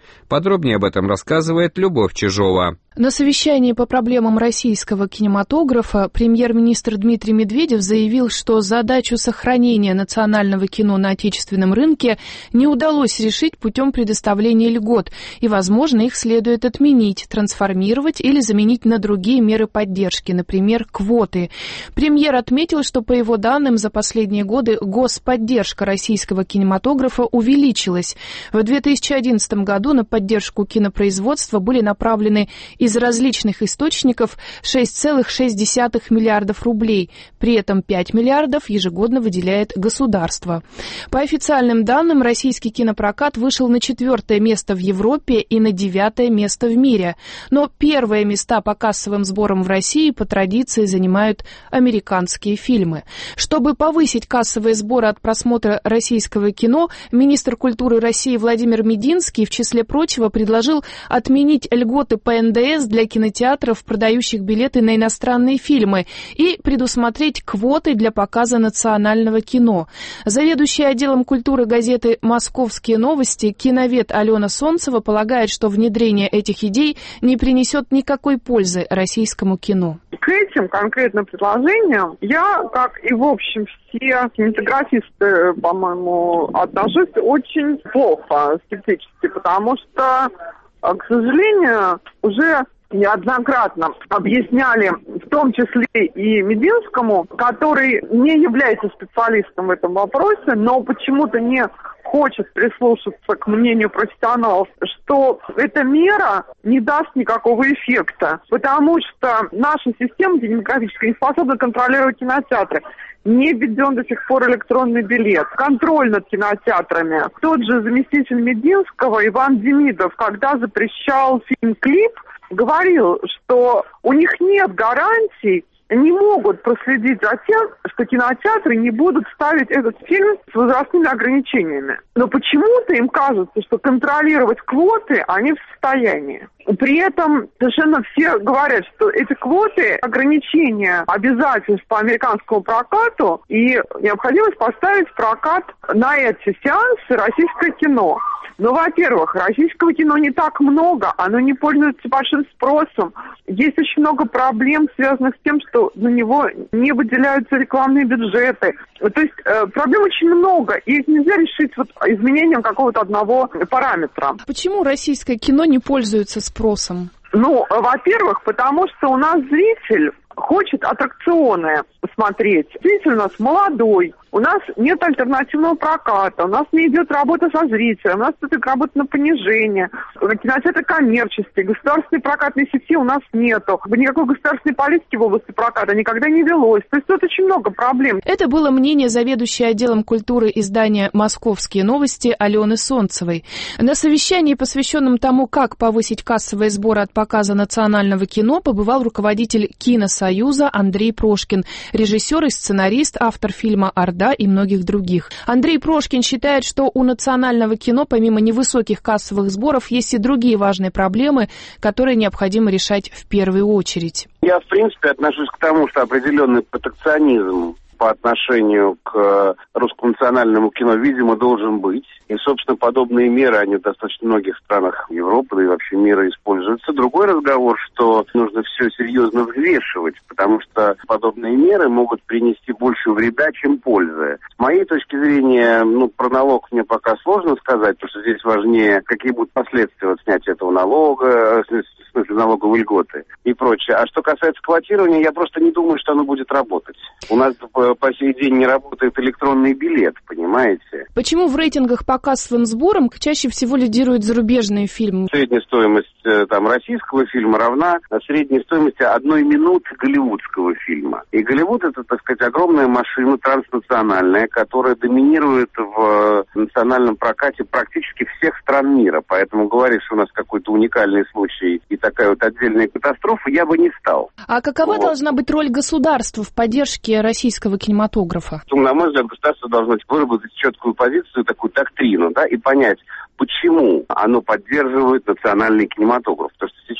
Speaker 10: Подробнее об этом рассказывает Любовь Чижова.
Speaker 17: На совещании по проблемам российского кинематографа премьер-министр Дмитрий Медведев заявил, что задачу сохранения национального кино на отечественном рынке не удалось решить путем предоставления льгот, и, возможно, их следует отменить, трансформировать или заменить на другие меры поддержки, например, квоты. Премьер отметил, что, по его данным, за последние годы господдержка российского кинематографа увеличилась. В 2011 году на поддержку кинопроизводства были направлены из различных источников 6,6 миллиардов рублей. При этом 5 миллиардов ежегодно выделяет государство. По официальным данным, российский кинопрокат вышел на 4-е место в Европе и на 9-е место в мире. Но первые места по кассовым сборам в России по традиции занимают американские фильмы. Чтобы повысить кассовые сборы от просмотра российского кино, министр культуры России Владимир Мединский, в числе прочего, предложил отменить льготы по НДС для кинотеатров, продающих билеты на иностранные фильмы, и предусмотреть квоты для показа национального кино. Заведующая отделом культуры газеты «Московские новости» киновед Алена Солнцева полагает, что внедрение этих идей не принесет никакой пользы российскому кино.
Speaker 18: К этим конкретным предложениям я, как и в общем все кинематографисты, по-моему, отношусь очень плохо, скептически, потому что, к сожалению, уже неоднократно объясняли, в том числе и Мединскому, который не является специалистом в этом вопросе, но почему-то не хочет прислушаться к мнению профессионалов, что эта мера не даст никакого эффекта, потому что наша система кинематографическая не способна контролировать кинотеатры. Не введен до сих пор электронный билет. Контроль над кинотеатрами. Тот же заместитель Мединского Иван Демидов, когда запрещал фильм «Клип», говорил, что у них нет гарантий, не могут проследить за тем, что кинотеатры не будут ставить этот фильм с возрастными ограничениями. Но почему-то им кажется, что контролировать квоты они в состоянии. При этом совершенно все говорят, что эти квоты, ограничения обязательств по американскому прокату и необходимость поставить в прокат на эти сеансы российское кино. Но, во-первых, российского кино не так много, оно не пользуется большим спросом. Есть очень много проблем, связанных с тем, что на него не выделяются рекламные бюджеты. То есть проблем очень много, и их нельзя решить вот изменением какого-то одного параметра.
Speaker 17: Почему российское кино не пользуется спросом?
Speaker 18: Ну, во-первых, потому что у нас зритель хочет аттракционы смотреть. Зритель у нас молодой, у нас нет альтернативного проката, у нас не идет работа со зрителем, у нас идет работа на понижение. Кинотеатры коммерческие, государственной прокатной сети у нас нету. Никакой государственной политики в области проката никогда не велось. То есть тут очень много проблем.
Speaker 17: Это было мнение заведующей отделом культуры издания «Московские новости» Алены Солнцевой. На совещании, посвященном тому, как повысить кассовые сборы от показа национального кино, побывал руководитель Киносоюза Андрей Прошкин, режиссер и сценарист, автор фильма «Орда» и многих других. Андрей Прошкин считает, что у национального кино, помимо невысоких кассовых сборов, есть и другие важные проблемы, которые необходимо решать в первую очередь.
Speaker 19: Я, в принципе, отношусь к тому, что определенный протекционизм по отношению к русскому национальному кино, видимо, должен быть. И, собственно, подобные меры, они в достаточно многих странах Европы, да и вообще мира используются. Другой разговор, что нужно все серьезно взвешивать, потому что подобные меры могут принести больше вреда, чем пользы. С моей точки зрения, про налог мне пока сложно сказать, потому что здесь важнее, какие будут последствия от снятия этого налога, в смысле налоговой льготы и прочее. А что касается квотирования, я просто не думаю, что оно будет работать. У нас по сей день не работает электронный билет, понимаете?
Speaker 17: Почему в рейтингах по кассовым сборам чаще всего лидируют зарубежные фильмы?
Speaker 19: Средняя стоимость российского фильма равна средней стоимости 1 минуты голливудского фильма. И Голливуд — это, так сказать, огромная машина транснациональная, которая доминирует в национальном прокате практически всех стран мира. Поэтому говорить, что у нас какой-то уникальный случай и такая вот отдельная катастрофа, я бы не стал.
Speaker 17: А какова должна быть роль государства в поддержке российского кинематографа?
Speaker 19: На мой взгляд, государство должно выработать четкую позицию, такую доктрину, да, и понять, почему оно поддерживает национальный кинематограф. Потому что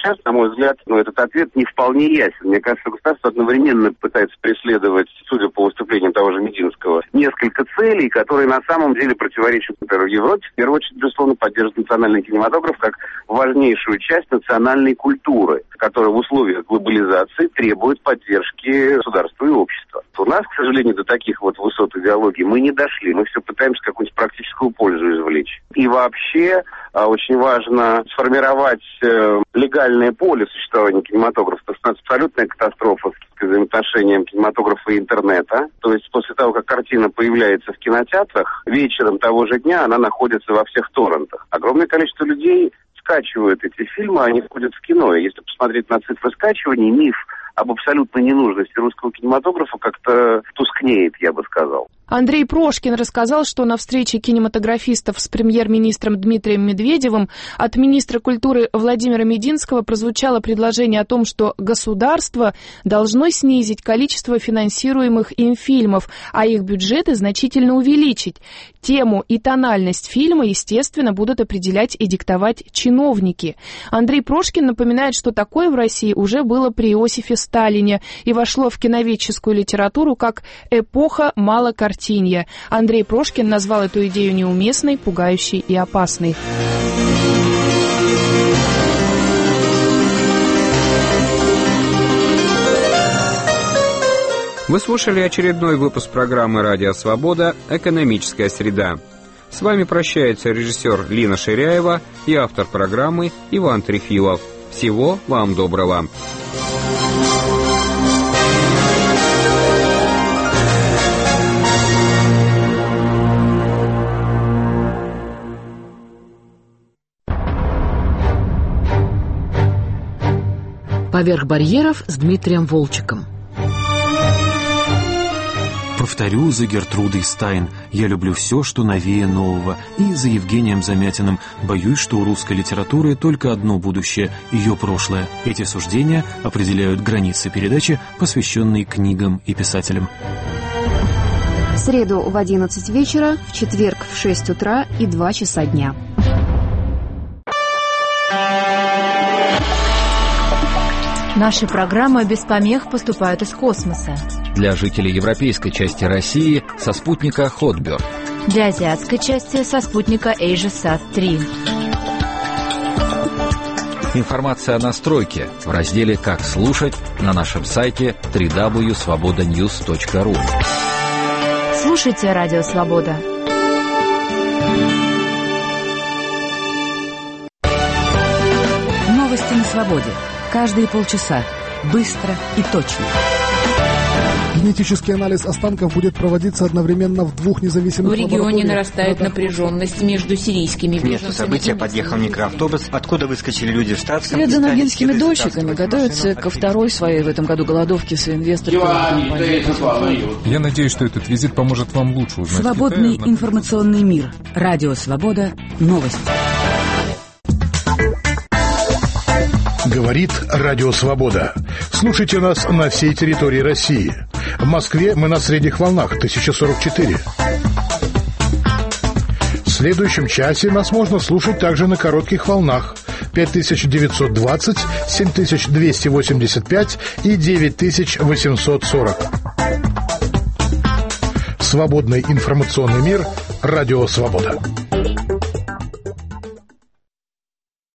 Speaker 19: сейчас, на мой взгляд, этот ответ не вполне ясен. Мне кажется, государство одновременно пытается преследовать, судя по выступлениям того же Мединского, несколько целей, которые на самом деле противоречат, например, в Европе. В первую очередь, безусловно, поддерживает национальный кинематограф как важнейшую часть национальной культуры, которая в условиях глобализации требует поддержки государства и общества. У нас, к сожалению, до таких вот высот идеологии мы не дошли. Мы все пытаемся какую-нибудь практическую пользу извлечь. И вообще очень важно сформировать легальное поле существования кинематографа. Это абсолютная катастрофа с взаимоотношением кинематографа и интернета. То есть после того, как картина появляется в кинотеатрах, вечером того же дня она находится во всех торрентах. Огромное количество людей скачивают эти фильмы, они входят в кино. И если посмотреть на цифры скачиваний, миф об абсолютной ненужности русского кинематографа как-то тускнеет, я бы сказал.
Speaker 17: Андрей Прошкин рассказал, что на встрече кинематографистов с премьер-министром Дмитрием Медведевым от министра культуры Владимира Мединского прозвучало предложение о том, что государство должно снизить количество финансируемых им фильмов, а их бюджеты значительно увеличить. Тему и тональность фильма, естественно, будут определять и диктовать чиновники. Андрей Прошкин напоминает, что такое в России уже было при Иосифе Сталине и вошло в киноведческую литературу как «эпоха малокартинья». Андрей Прошкин назвал эту идею неуместной, пугающей и опасной.
Speaker 10: Вы слушали очередной выпуск программы «Радио Свобода. Экономическая среда». С вами прощается режиссер Лина Ширяева и автор программы Иван Трефилов. Всего вам доброго.
Speaker 8: «Поверх барьеров» с Дмитрием Волчеком.
Speaker 20: Повторю за Гертрудой Стайн: я люблю все, что новее нового. И за Евгением Замятиным: боюсь, что у русской литературы только одно будущее — ее прошлое. Эти суждения определяют границы передачи, посвященной книгам и писателям.
Speaker 21: В среду в 11 вечера, в четверг в 6 утра и 2 часа дня.
Speaker 8: Наши программы без помех поступают из космоса.
Speaker 22: Для жителей европейской части России со спутника Hotbird.
Speaker 8: Для азиатской части со спутника AsiaSat-3.
Speaker 22: Информация о настройке в разделе «Как слушать» на нашем сайте www.svobodanews.ru.
Speaker 8: Слушайте «Радио Свобода». Новости на свободе. Каждые полчаса. Быстро и точно.
Speaker 23: Генетический анализ останков будет проводиться одновременно в 2 независимых лабораториях.
Speaker 24: В регионе нарастает напряженность между сирийскими беженцами.
Speaker 25: К месту события подъехал микроавтобус, откуда выскочили люди в штатском.
Speaker 24: Вслед за ногинскими дольщиками готовятся ко второй своей в этом году голодовке с инвесторами.
Speaker 26: Я надеюсь, что этот визит поможет вам лучше узнать
Speaker 8: Свободный
Speaker 26: Китай,
Speaker 8: информационный мир. Радио Свобода. Новости.
Speaker 27: Говорит Радио Свобода. Слушайте нас на всей территории России. В Москве мы на средних волнах 1044. В следующем часе нас можно слушать также на коротких волнах 5920, 7285 и 9840. Свободный информационный мир. Радио Свобода.